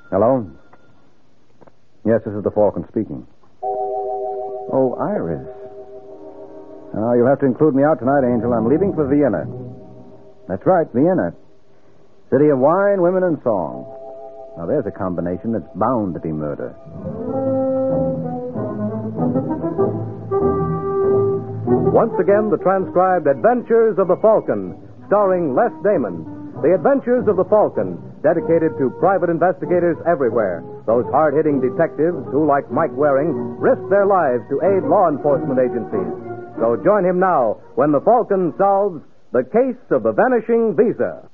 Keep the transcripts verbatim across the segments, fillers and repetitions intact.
Hello? Yes, this is the Falcon speaking. Oh, Iris. Oh, you'll have to include me out tonight, Angel. I'm leaving for Vienna. That's right, Vienna. City of wine, women, and song. Now, there's a combination that's bound to be murder. Once again, the transcribed Adventures of the Falcon, starring Les Damon. The Adventures of the Falcon, dedicated to private investigators everywhere. Those hard-hitting detectives who, like Mike Waring, risk their lives to aid law enforcement agencies. So join him now when the Falcon solves the case of the vanishing visa.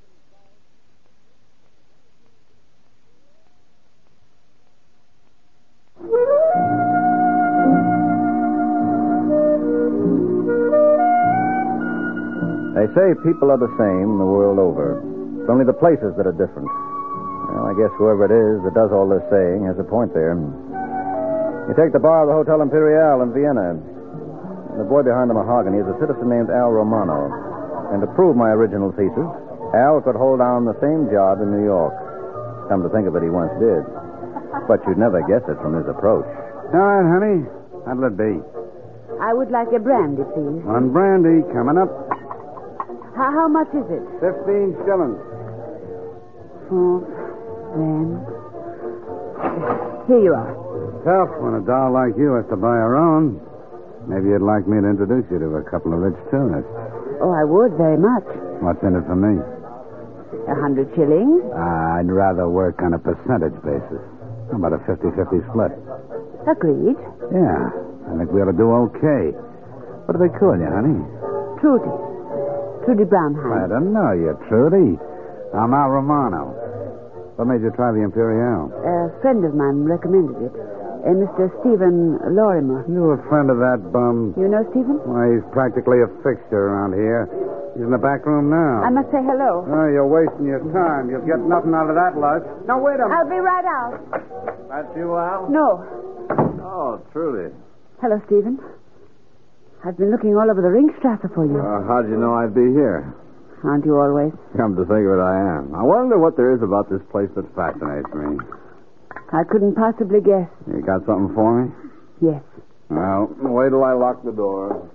They say people are the same the world over. It's only the places that are different. Well, I guess whoever it is that does all this saying has a point there. You take the bar of the Hotel Imperial in Vienna. The boy behind the mahogany is a citizen named Al Romano. And to prove my original thesis, Al could hold down the same job in New York. Come to think of it, he once did. But you'd never guess it from his approach. All right, honey. What'll it be? I would like a brandy, please. One brandy coming up. How, how much is it? Fifteen shillings. Oh, then. Here you are. Tough when a doll like you has to buy her own. Maybe you'd like me to introduce you to a couple of rich tourists. Oh, I would very much. What's in it for me? A hundred shillings? Uh, I'd rather work on a percentage basis. How about a fifty-fifty split? Agreed. Yeah, I think we ought to do okay. What do they call you, honey? Trudy. Trudy I Brownhand. don't know you, Trudy. I'm Al Romano. What made you try the Imperial? A friend of mine recommended it. Uh, Mister Stephen Lorimer. You a friend of that bum? You know Stephen? Why, he's practically a fixture around here. He's in the back room now. I must say hello. Oh, you're wasting your time. You'll get nothing out of that lush. Now, wait a minute. I'll be right out. That's you, Al? No. Oh, Trudy. Hello, Stephen. I've been looking all over the Ringstrasse for you. Uh, how'd you know I'd be here? Aren't you always? Come to think of it, I am. I wonder what there is about this place that fascinates me. I couldn't possibly guess. You got something for me? Yes. Well, wait till I lock the door.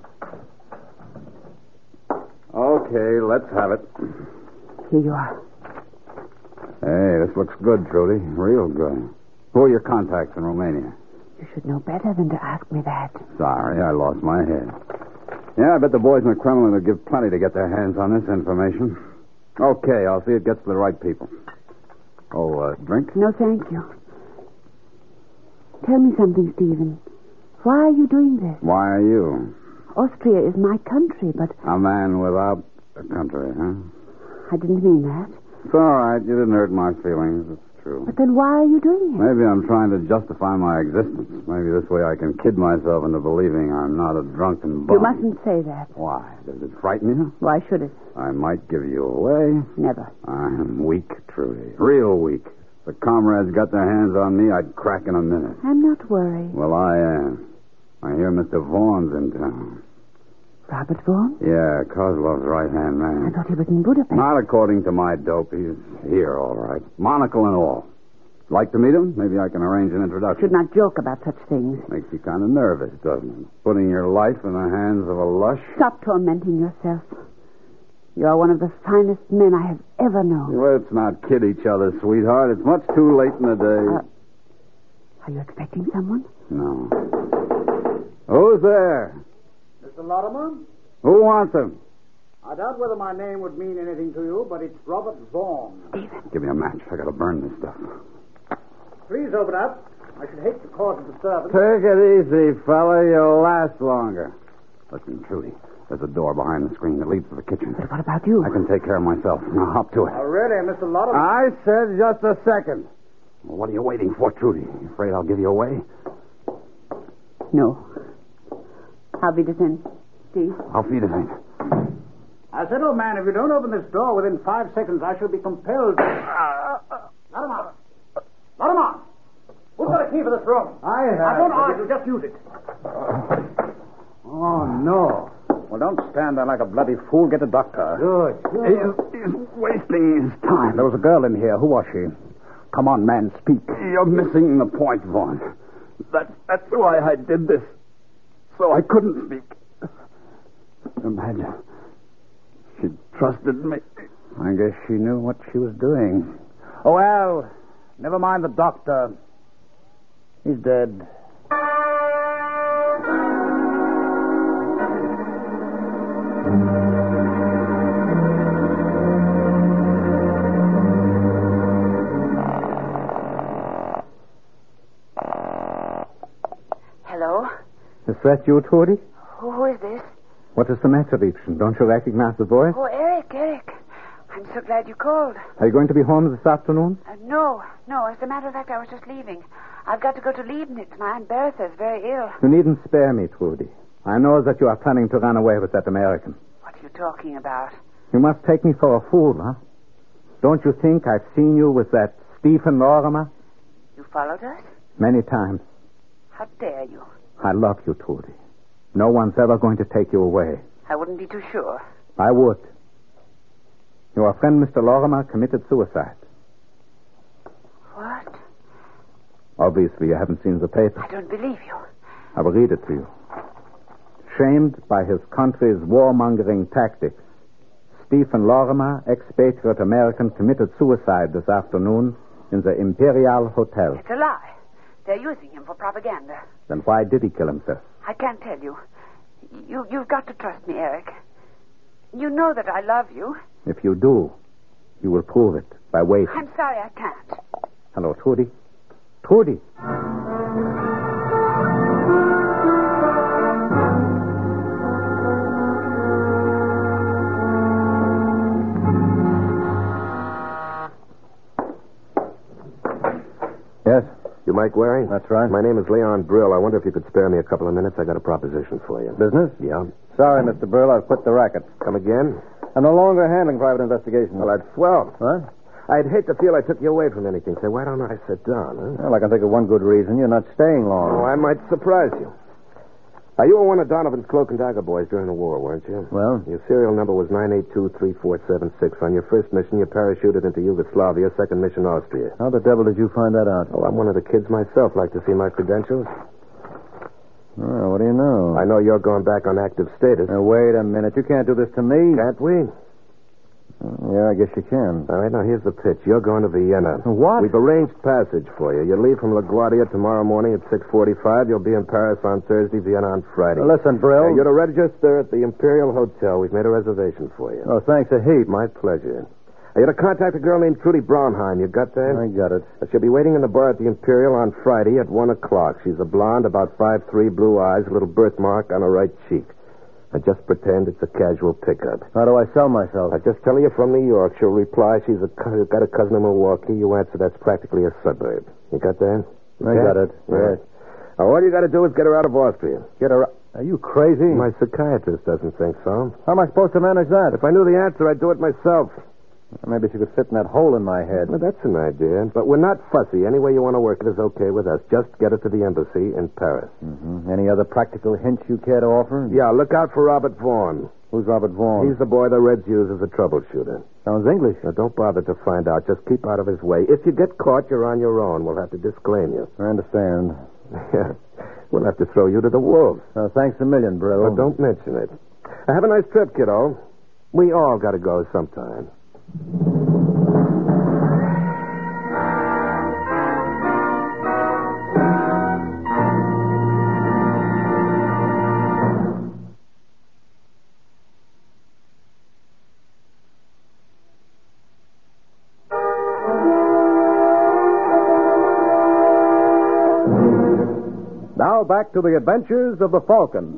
Okay, let's have it. Here you are. Hey, this looks good, Trudy. Real good. Who are your contacts in Romania? You should know better than to ask me that. Sorry, I lost my head. Yeah, I bet the boys in the Kremlin would give plenty to get their hands on this information. Okay, I'll see it gets to the right people. Oh, uh, drink? No, thank you. Tell me something, Stephen. Why are you doing this? Why are you? Austria is my country, but... A man without a country, huh? I didn't mean that. It's all right. You didn't hurt my feelings. It's true. But then why are you doing it? Maybe I'm trying to justify my existence. Maybe this way I can kid myself into believing I'm not a drunken bum. You mustn't say that. Why? Does it frighten you? Why should it? I might give you away. Never. I'm weak, Trudy. Real weak. If the comrades got their hands on me, I'd crack in a minute. I'm not worried. Well, I am. I hear Mister Vaughan's in town. Robert Vaughan? Yeah, Kozlov's right-hand man. I thought he was in Budapest. Not according to my dope. He's here, all right. Monocle and all. Like to meet him? Maybe I can arrange an introduction. Should not joke about such things. Makes you kind of nervous, doesn't it? Putting your life in the hands of a lush. Stop tormenting yourself. You're one of the finest men I have ever known. Let's not kid each other, sweetheart. It's much too late in the day. Uh, are you expecting someone? No. Who's there? Mister Lorimer? Who wants him? I doubt whether my name would mean anything to you, but it's Robert Vaughan. Stephen. Give me a match. I gotta burn this stuff. Please open up. I should hate to cause a disturbance. Take it easy, fella. You'll last longer. Listen, Trudy. There's a door behind the screen that leads to the kitchen. But what about you? I can take care of myself. Now hop to it. Oh, really, Mister Lorimer? I said just a second. Well, what are you waiting for, Trudy? You afraid I'll give you away? No. I'll be descend. Steve. I'll feed it in. I said, old man, if you don't open this door within five seconds, I shall be compelled to... Let him out. Let him out. Who's got a key for this room? I have. I don't argue. Just use it. Oh, no. Well, don't stand there like a bloody fool. Get a doctor. Good. good. He's, he's wasting his time. There was a girl in here. Who was she? Come on, man, speak. You're missing the point, Vaughn. That's, that's why I did this. So I couldn't speak. Imagine. She trusted me. I guess she knew what she was doing. Oh, well, never mind the doctor. He's dead. Hello? Is that you, Trudy? Who, who is this? What is the matter, Liebchen? Don't you recognize the voice? Oh, Eric, Eric. I'm so glad you called. Are you going to be home this afternoon? Uh, no, no. As a matter of fact, I was just leaving. I've got to go to Leibniz. My Aunt Bertha is very ill. You needn't spare me, Trudy. I know that you are planning to run away with that American. What are you talking about? You must take me for a fool, huh? Don't you think I've seen you with that Stephen Lorimer? You followed us? Many times. How dare you? I love you, Trudy. No one's ever going to take you away. I wouldn't be too sure. I would. Your friend, Mister Lorimer, committed suicide. What? Obviously, you haven't seen the paper. I don't believe you. I will read it to you. Shamed by his country's warmongering tactics, Stephen Lorimer, expatriate American, committed suicide this afternoon in the Imperial Hotel. It's a lie. They're using him for propaganda. Then why did he kill himself? I can't tell you. You, you've got to trust me, Eric. You know that I love you. If you do, you will prove it by waiting. I'm sorry I can't. Hello, Trudy. Trudy. Yes? You Mike Waring? That's right. My name is Leon Brill. I wonder if you could spare me a couple of minutes. I got a proposition for you. Business? Yeah. Sorry, Mister Burl. I've quit the racket. Come again? I'm no longer handling private investigations. Well, that's swell. What? I'd hate to feel I took you away from anything. Say, why don't I sit down, huh? Well, I can think of one good reason. You're not staying long. Oh, I might surprise you. Now, you were one of Donovan's Cloak and Dagger boys during the war, weren't you? Well? Your serial number was nine eight two three four seven six. On your first mission, you parachuted into Yugoslavia, second mission, Austria. How the devil did you find that out? Oh, I'm one of the kids myself. Like to see my credentials? Oh, what do you know? I know you're going back on active status. Now, wait a minute. You can't do this to me. Can't we? Uh, yeah, I guess you can. All right, now here's the pitch. You're going to Vienna. What? We've arranged passage for you. You leave from LaGuardia tomorrow morning at six forty-five. You'll be in Paris on Thursday, Vienna on Friday. Now, listen, Brill. Now, you're to register at the Imperial Hotel. We've made a reservation for you. Oh, thanks a heap. My pleasure. Now, you're to contact a girl named Trudy Braunheim. You got that? I got it. She'll be waiting in the bar at the Imperial on Friday at one o'clock. She's a blonde, about five three, blue eyes, a little birthmark on her right cheek. Now, just pretend it's a casual pickup. How do I sell myself? I just tell her you're from New York. She'll reply she's a, got a cousin in Milwaukee. You answer that's practically a suburb. You got that? I got it. Yes. Now, all you got to do is get her out of Austria. Get her. Are you crazy? My psychiatrist doesn't think so. How am I supposed to manage that? If I knew the answer, I'd do it myself. Maybe she could fit in that hole in my head. Well, that's an idea. But we're not fussy. Any way you want to work it is okay with us. Just get her to the embassy in Paris. Mm-hmm. Any other practical hints you care to offer? Yeah, look out for Robert Vaughn. Who's Robert Vaughn? He's the boy the Reds use as a troubleshooter. Sounds English. Now, don't bother to find out. Just keep out of his way. If you get caught, you're on your own. We'll have to disclaim you. I understand. Yeah. We'll have to throw you to the wolves. Uh, thanks a million, Brill. Well, don't mention it. Uh, have a nice trip, kiddo. We all got to go sometime. Now back to the adventures of the Falcon.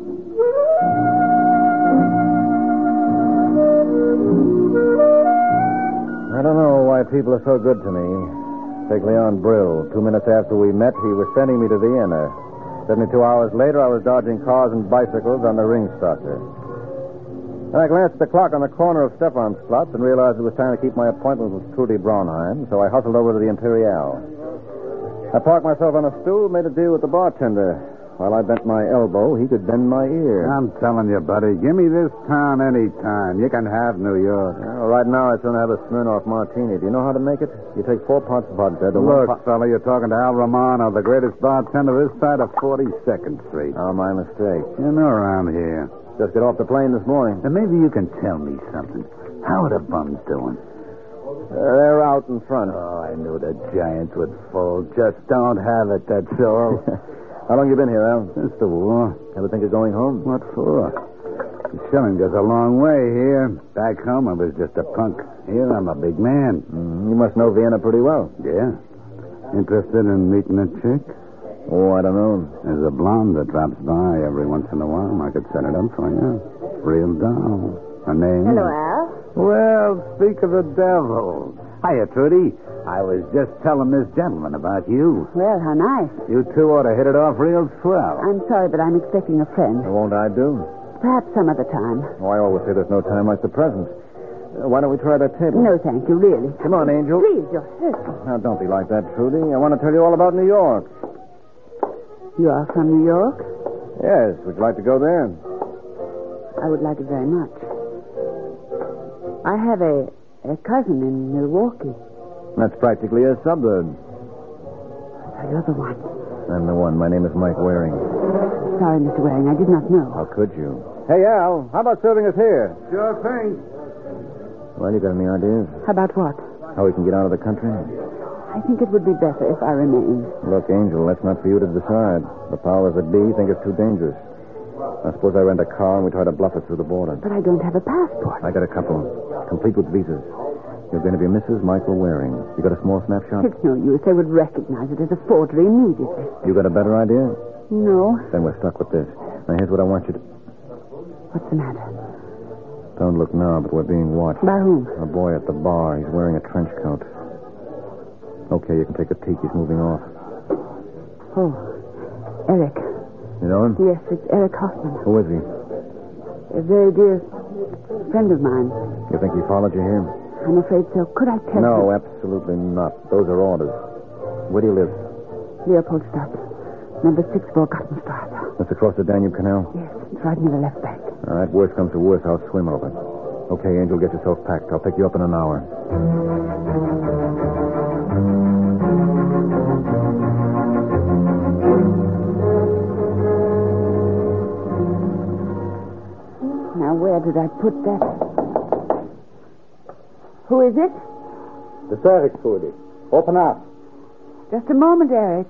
I don't know why people are so good to me. Take Leon Brill. Two minutes after we met, he was sending me to Vienna. Seventy-two hours later, I was dodging cars and bicycles on the Ringstrasse. Then I glanced at the clock on the corner of Stephansplatz and realized it was time to keep my appointment with Trudy Braunheim, so I hustled over to the Imperial. I parked myself on a stool, made a deal with the bartender. While I bent my elbow, he could bend my ear. I'm telling you, buddy, give me this town any time. You can have New York. Well, right now, I'd sooner have a Smirnoff martini. Do you know how to make it? You take four parts of vodka. The Look, one pot... fella, you're talking to Al Romano, the greatest bartender this side of forty-second Street. Oh, my mistake. You know around here. Just got off the plane this morning. And maybe you can tell me something. How are the bums doing? Uh, they're out in front. Oh, I knew the Giants would fold. Just don't have it, that's all. How long you been here, Al? Since the war. Ever think of going home? What for? The shilling goes a long way here. Back home, I was just a punk. Here, I'm a big man. Mm, you must know Vienna pretty well. Yeah. Interested in meeting a chick? Oh, I don't know. There's a blonde that drops by every once in a while. I could set it up for you. Real doll. Her name? Hello, Al. Well, speak of the devil. Hiya, Trudy. I was just telling this gentleman about you. Well, how nice. You two ought to hit it off real swell. I'm sorry, but I'm expecting a friend. What won't I do? Perhaps some other time. Oh, I always say there's no time like the present. Uh, why don't we try that table? No, thank you, really. Come on, Angel. Please, you're hurting. Now, don't be like that, Trudy. I want to tell you all about New York. You are from New York? Yes. Would you like to go there? I would like it very much. I have a, a cousin in Milwaukee. That's practically a suburb. So you're the one. I'm the one. My name is Mike Waring. Sorry, Mister Waring, I did not know. How could you? Hey, Al, how about serving us here? Sure thing. Well, you got any ideas? How about what? How we can get out of the country? I think it would be better if I remained. Look, Angel, that's not for you to decide. The powers that be think it's too dangerous. I suppose I rent a car and we try to bluff it through the border. But I don't have a passport. I got a couple, complete with visas. You're going to be Missus Michael Waring. You got a small snapshot? It's no use. They would recognize it as a forgery immediately. You got a better idea? No. Then we're stuck with this. Now, here's what I want you to... What's the matter? Don't look now, but we're being watched. By whom? A boy at the bar. He's wearing a trench coat. Okay, you can take a peek. He's moving off. Oh, Eric. You know him? Yes, it's Eric Hoffman. Who is he? A very dear friend of mine. You think he followed you here? I'm afraid so. Could I tell No, you? absolutely not. Those are orders. Where do you live? Leopoldstadt. Number six, Vorgartenstrasse. That's across the Danube Canal? Yes, it's right near the left bank. All right, worst comes to worst, I'll swim over. Okay, Angel, get yourself packed. I'll pick you up in an hour. Now, where did I put that? Who is it? It's Eric, Trudy. Open up. Just a moment, Eric.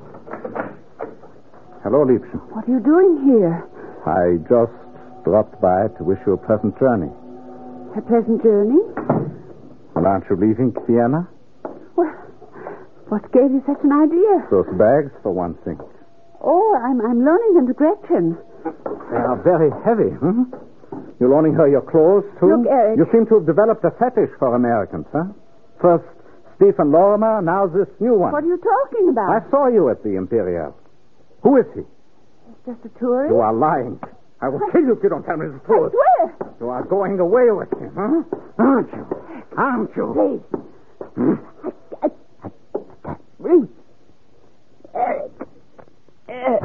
Hello, Liebchen. What are you doing here? I just dropped by to wish you a pleasant journey. A pleasant journey? Well, aren't you leaving Vienna? Well, what gave you such an idea? Those bags, for one thing. Oh, I'm, I'm loaning them to Gretchen. They are very heavy, hmm? You're loaning her your clothes, too? Look, Eric. You seem to have developed a fetish for Americans, huh? First Stephen Lorimer, now this new one. What are you talking about? I saw you at the Imperial. Who is he? It's just a tourist. You are lying. I will kill you if you don't tell me the I truth. swear. You are going away with him, huh? Aren't you? Aren't you? Please. I, I, I can't breathe. Eric. Eric.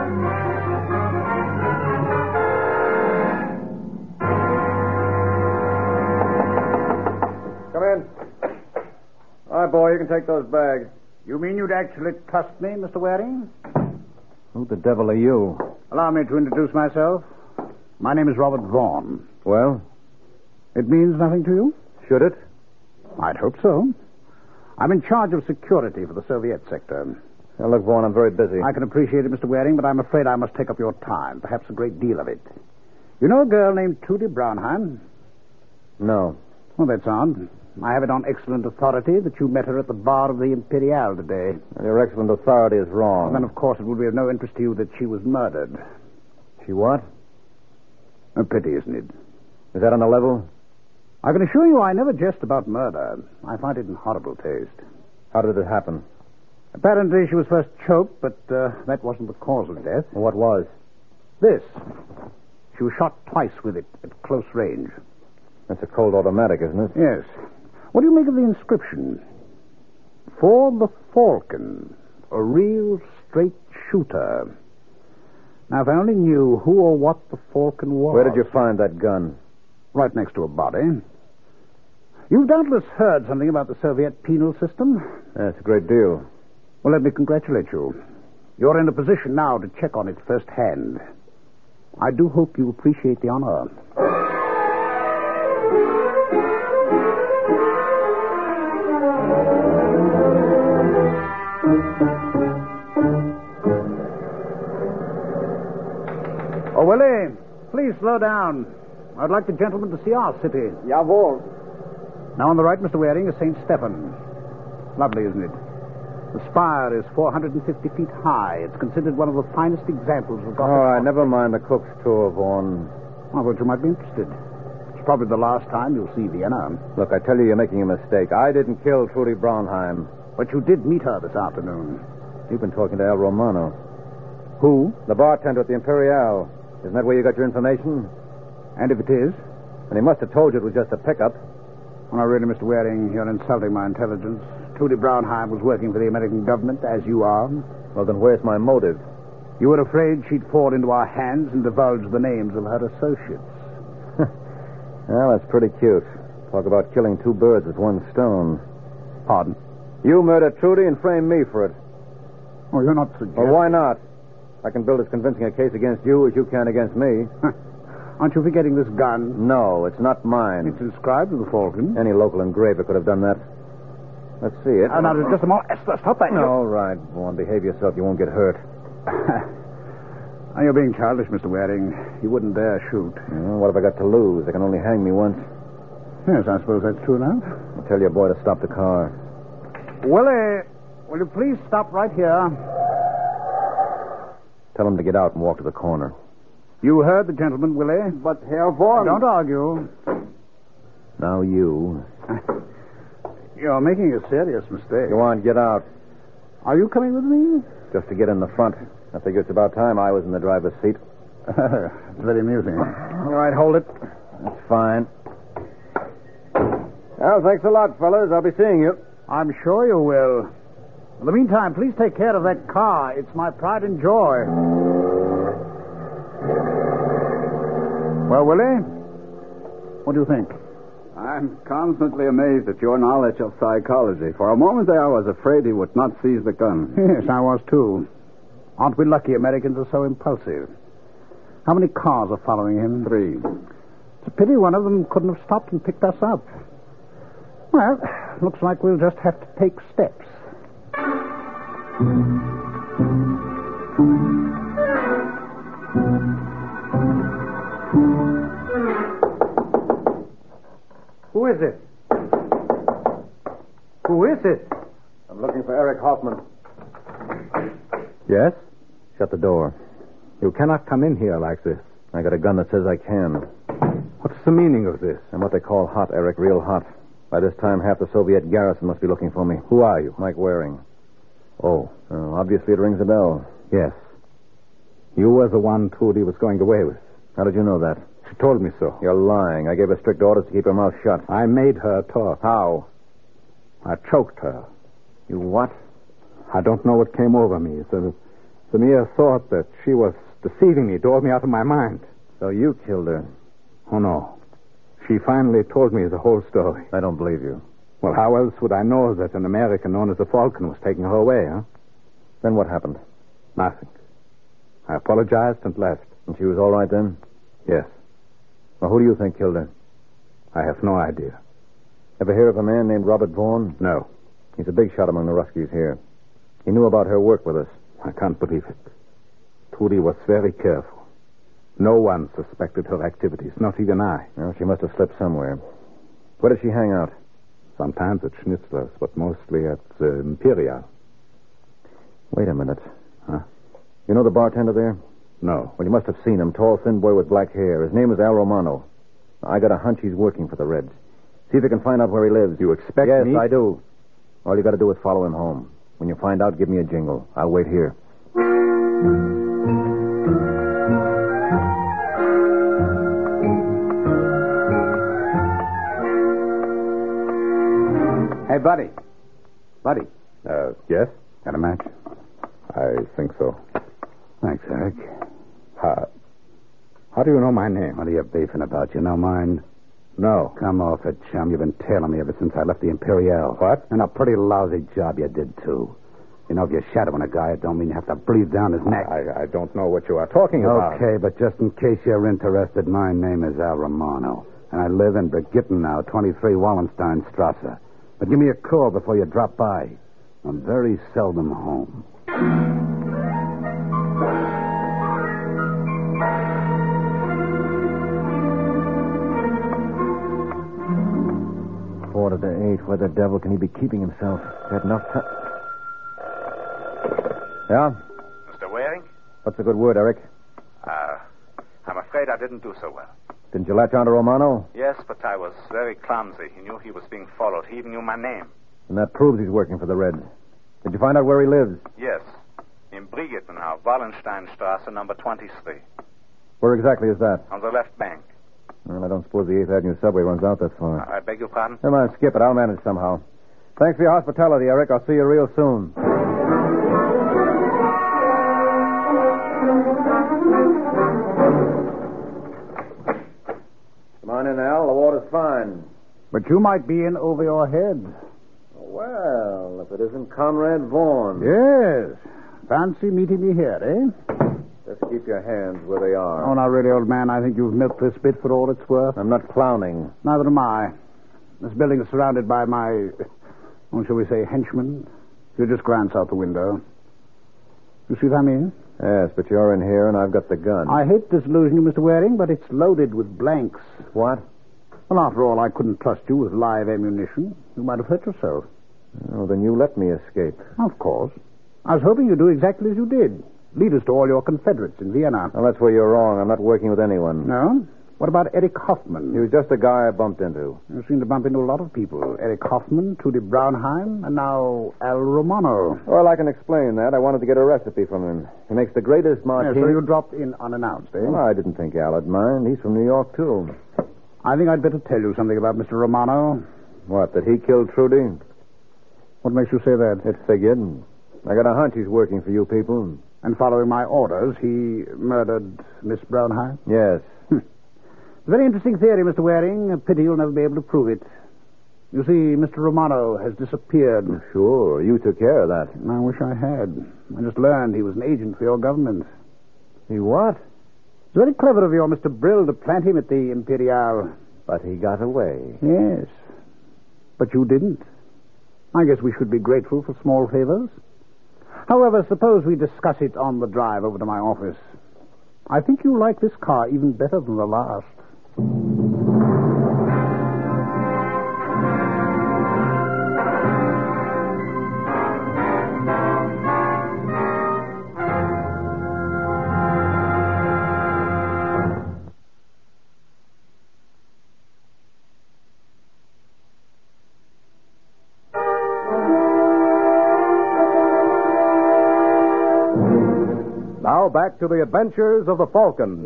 Come in. All right, boy, you can take those bags. You mean you'd actually trust me, Mister Waring? Who the devil are you? Allow me to introduce myself. My name is Robert Vaughn. Well, It means nothing to you? should it? I'd hope so. I'm in charge of security for the Soviet sector. Now, look, Vaughn, I'm very busy. I can appreciate it, Mister Waring, but I'm afraid I must take up your time, perhaps a great deal of it. You know a girl named Trudy Brownheim? No. Well, that's odd. I have it on excellent authority that you met her at the bar of the Imperial today. Your excellent authority is wrong. Then, of course, it would be of no interest to you that she was murdered. She what? A pity, isn't it? Is that on the level? I can assure you I never jest about murder. I find it in horrible taste. How did it happen? Apparently she was first choked, but uh, that wasn't the cause of death. What was? This. She was shot twice with it at close range. That's a cold automatic, isn't it? Yes. What do you make of the inscription? For the Falcon, a real straight shooter. Now, if I only knew who or what the Falcon was. Where did you find that gun? Right next to a body. You've doubtless heard something about the Soviet penal system. That's a great deal. Well, let me congratulate you. You're in a position now to check on it firsthand. I do hope you appreciate the honor. Oh, Willie, please slow down. I'd like the gentleman to see our city. Jawohl. Now, on the right, Mister Waring, is Saint Stephen. Lovely, isn't it? The spire is four hundred fifty feet high. It's considered one of the finest examples of Gothic. All right, never mind the Cook's tour, Vaughan. I thought you might be interested. It's probably the last time you'll see Vienna. Look, I tell you, you're making a mistake. I didn't kill Trudy Braunheim. But you did meet her this afternoon. You've been talking to Al Romano. Who? The bartender at the Imperial. Isn't that where you got your information? And if it is? And he must have told you it was just a pickup. Well, now, really, Mister Waring, you're insulting my intelligence. Trudy Braunheim was working for the American government, as you are. Well, then where's my motive? You were afraid she'd fall into our hands and divulge the names of her associates. Well, that's pretty cute. Talk about killing two birds with one stone. Pardon? You murdered Trudy and framed me for it. Oh, you're not suggesting... Well, why not? I can build as convincing a case against you as you can against me. Aren't you forgetting this gun? No, it's not mine. It's inscribed with the Falcon. Any local engraver could have done that. Let's see it. Uh, now, just a moment. Stop that. All right, Vaughan. Behave yourself. You won't get hurt. Now, you're being childish, Mister Waring. You wouldn't dare shoot. Well, what have I got to lose? They can only hang me once. Yes, I suppose that's true enough. I'll tell your boy to stop the car. Willie, will you please stop right here? Tell him to get out and walk to the corner. You heard the gentleman, Willie. But Herr Vaughan... Don't argue. Now you. You're making a serious mistake. Go on, get out. Are you coming with me? Just to get in the front. I figure it's about time I was in the driver's seat. It's very amusing. All right, hold it. That's fine. Well, thanks a lot, fellas. I'll be seeing you. I'm sure you will. In the meantime, please take care of that car. It's my pride and joy. Well, Willie, what do you think? I'm constantly amazed at your knowledge of psychology. For a moment there, I was afraid he would not seize the gun. Yes, I was too. Aren't we lucky Americans are so impulsive? How many cars are following him? Three. It's a pity one of them couldn't have stopped and picked us up. Well, looks like we'll just have to take steps. Who is it? Who is it? I'm looking for Eric Hoffman. Yes? Shut the door. You cannot come in here like this. I got a gun that says I can. What's the meaning of this? I'm what they call hot, Eric, real hot. By this time, half the Soviet garrison must be looking for me. Who are you? Mike Waring. Oh. Oh, obviously it rings a bell. Yes. You were the one Trudy was going away with. How did you know that? She told me so. You're lying. I gave her strict orders to keep her mouth shut. I made her talk. How? I choked her. You what? I don't know what came over me. The, the mere thought that she was deceiving me drove me out of my mind. So you killed her? Oh, no. She finally told me the whole story. I don't believe you. Well, how else would I know that an American known as the Falcon was taking her away, huh? Then what happened? Nothing. I apologized and left. And she was all right then? Yes. Well, who do you think killed her? I have no idea. Ever hear of a man named Robert Vaughan? No. He's a big shot among the Ruskies here. He knew about her work with us. I can't believe it. Trudy was very careful. No one suspected her activities, not even I. Well, she must have slipped somewhere. Where did she hang out? Sometimes at Schnitzler's, but mostly at the Imperial. Wait a minute. Huh? You know the bartender there? No. Well, you must have seen him. Tall, thin boy with black hair. His name is Al Romano. I got a hunch he's working for the Reds. See if you can find out where he lives. You expect yes, me? Yes, I do. All you got to do is follow him home. When you find out, give me a jingle. I'll wait here. Hey, Buddy. Buddy. Uh, yes? Got a match? I think so. Thanks, Eric. How, how do you know my name? What are you beefing about? You know mine? No. Come off it, chum. You've been tailing me ever since I left the Imperial. What? And a pretty lousy job you did, too. You know, if you're shadowing a guy, it don't mean you have to breathe down his neck. I, I don't know what you are talking about. Okay, but just in case you're interested, my name is Al Romano. And I live in Brigitten now, twenty-three Wallensteinstrasse. But give me a call before you drop by. I'm very seldom home. Quarter to eight. Where the devil can he be keeping himself? Got enough time. Yeah? Mister Waring? What's the good word, Eric? Uh, I'm afraid I didn't do so well. Didn't you latch on to Romano? Yes, but I was very clumsy. He knew he was being followed. He even knew my name. And that proves he's working for the Reds. Did you find out where he lives? Yes. In Brigitte now, Wallensteinstrasse, number twenty-three. Where exactly is that? On the left bank. Well, I don't suppose the eighth Avenue subway runs out that far. I beg your pardon? Never mind, skip it. I'll manage somehow. Thanks for your hospitality, Eric. I'll see you real soon. Come on in, Al. The water's fine. But you might be in over your head. Well, if it isn't Conrad Vaughn. Yes. Fancy meeting me here, eh? Just keep your hands where they are. Oh, now, really, old man, I think you've milked this bit for all it's worth. I'm not clowning. Neither am I. This building is surrounded by my, oh, shall we say, henchmen. You just glance out the window. You see what I mean? Yes, but you're in here and I've got the gun. I hate disillusion you, Mister Waring, but it's loaded with blanks. What? Well, after all, I couldn't trust you with live ammunition. You might have hurt yourself. Oh, then you let me escape. Of course. I was hoping you'd do exactly as you did. Lead us to all your Confederates in Vienna. Well, that's where you're wrong. I'm not working with anyone. No? What about Eric Hoffman? He was just a guy I bumped into. You seem to bump into a lot of people. Eric Hoffman, Trudy Braunheim, and now Al Romano. Well, I can explain that. I wanted to get a recipe from him. He makes the greatest martini. Yeah, so you dropped in unannounced, eh? Well, I didn't think Al'd mind. He's from New York, too. I think I'd better tell you something about Mister Romano. What, that he killed Trudy? What makes you say that? It figured. I got a hunch he's working for you people. And following my orders, he murdered Miss Braunheim? Yes. Very interesting theory, Mister Waring. A pity you'll never be able to prove it. You see, Mister Romano has disappeared. Sure, you took care of that. I wish I had. I just learned he was an agent for your government. He what? It's very clever of you, Mister Brill, to plant him at the Imperial. But he got away. Yes. But you didn't. I guess we should be grateful for small favors. However, suppose we discuss it on the drive over to my office. I think you'll like this car even better than the last. Now back to the adventures of the Falcon.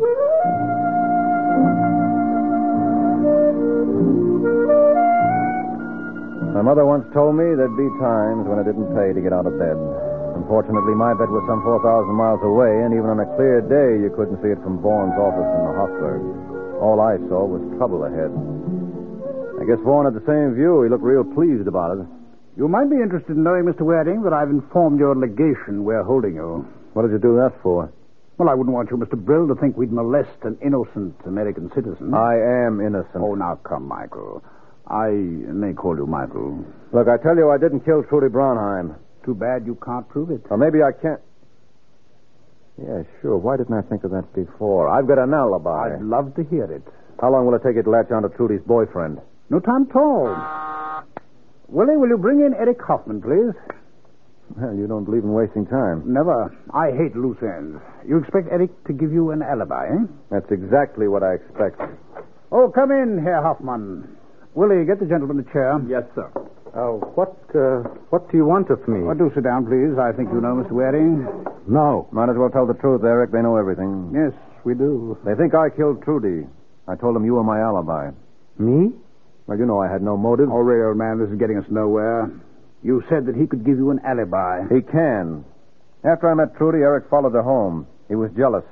My mother once told me there'd be times when it didn't pay to get out of bed. Unfortunately, my bed was some four thousand miles away, and even on a clear day, you couldn't see it from Vaughan's office in the Hofburg. All I saw was trouble ahead. I guess Vaughan had the same view. He looked real pleased about it. You might be interested in knowing, Mister Waring, that I've informed your legation we're holding you. What did you do that for? Well, I wouldn't want you, Mister Brill, to think we'd molest an innocent American citizen. I am innocent. Oh, now come, Michael. I may call you Michael. Look, I tell you, I didn't kill Trudy Braunheim. Too bad you can't prove it. Or maybe I can't. Yeah, sure. Why didn't I think of that before? I've got an alibi. I'd love to hear it. How long will it take you to latch on to Trudy's boyfriend? No time at all. Willie, will you bring in Eric Hoffman, please? Well, you don't believe in wasting time. Never. I hate loose ends. You expect Eric to give you an alibi, eh? That's exactly what I expect. Oh, come in, Herr Hoffman. Willie, get the gentleman a chair. Yes, sir. Oh, uh, what, uh, what do you want of me? Oh, do sit down, please. I think you know, Mister Waring. No. Might as well tell the truth, Eric. They know everything. Yes, we do. They think I killed Trudy. I told them you were my alibi. Me? Well, you know I had no motive. Oh, really, old man, this is getting us nowhere. You said that he could give you an alibi. He can. After I met Trudy, Eric followed her home. He was jealous.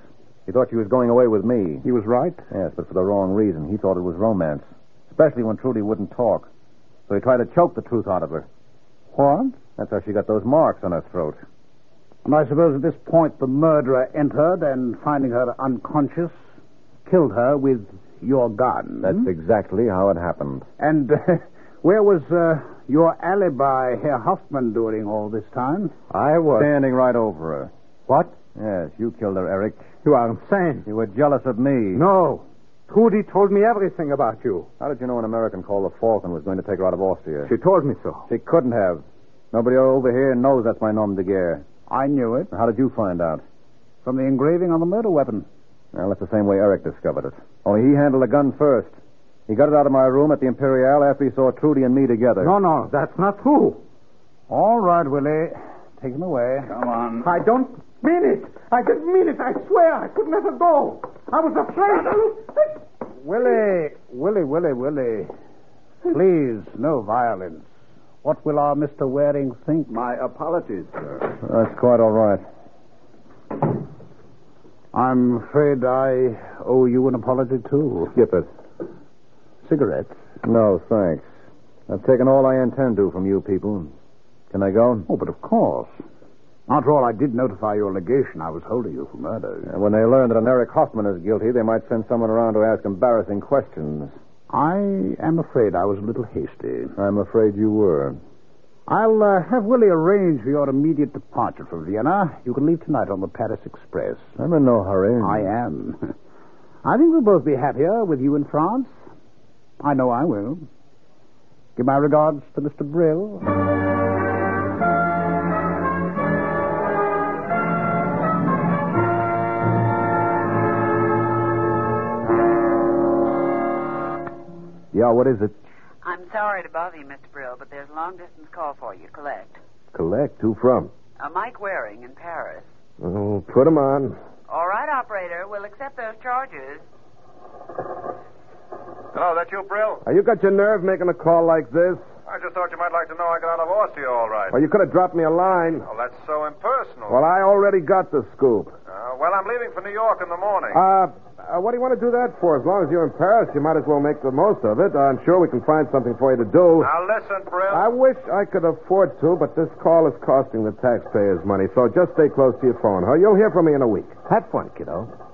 He thought she was going away with me. He was right? Yes, but for the wrong reason. He thought it was romance, especially when Trudy wouldn't talk. So he tried to choke the truth out of her. What? That's how she got those marks on her throat. And I suppose at this point the murderer entered and, finding her unconscious, killed her with your gun. That's exactly how it happened. And uh, where was uh, your alibi, Herr Hoffman, during all this time? I was. Standing right over her. What? Yes, you killed her, Eric. You are insane. You were jealous of me. No. Trudy told me everything about you. How did you know an American called the Falcon was going to take her out of Austria? She told me so. She couldn't have. Nobody over here knows that's my nom de guerre. I knew it. How did you find out? From the engraving on the murder weapon. Well, that's the same way Eric discovered it. Only he handled the gun first. He got it out of my room at the Imperial after he saw Trudy and me together. No, no, that's not true. All right, Willie. Take him away. Come on. I don't mean it. I didn't mean it. I swear I could let her go. I was afraid. Willie, Willie, Willie, Willie. Please, no violence. What will our Mister Waring think? My apologies, sir. That's quite all right. I'm afraid I owe you an apology, too. Skip it. Cigarettes? No, thanks. I've taken all I intend to from you people. Can I go? Oh, but of course. After all, I did notify your legation I was holding you for murder. And when they learn that an Eric Hoffman is guilty, they might send someone around to ask embarrassing questions. I am afraid I was a little hasty. I'm afraid you were. I'll uh, have Willie arrange for your immediate departure from Vienna. You can leave tonight on the Paris Express. I'm in no hurry. I am. I think we'll both be happier with you in France. I know I will. Give my regards to Mister Brill. Yeah, what is it? I'm sorry to bother you, Mister Brill, but there's a long-distance call for you. Collect. Collect? Who from? Uh, Mike Waring in Paris. Oh, put him on. All right, operator. We'll accept those charges. Hello, that you, Brill? Are you got your nerve making a call like this? I just thought you might like to know I got out of Austria all right. Well, you could have dropped me a line. Well, that's so impersonal. Well, I already got the scoop. Uh, well, I'm leaving for New York in the morning. Uh, uh, what do you want to do that for? As long as you're in Paris, you might as well make the most of it. I'm sure we can find something for you to do. Now, listen, Brill. I wish I could afford to, but this call is costing the taxpayers money, so just stay close to your phone, huh? You'll hear from me in a week. Have fun, kiddo.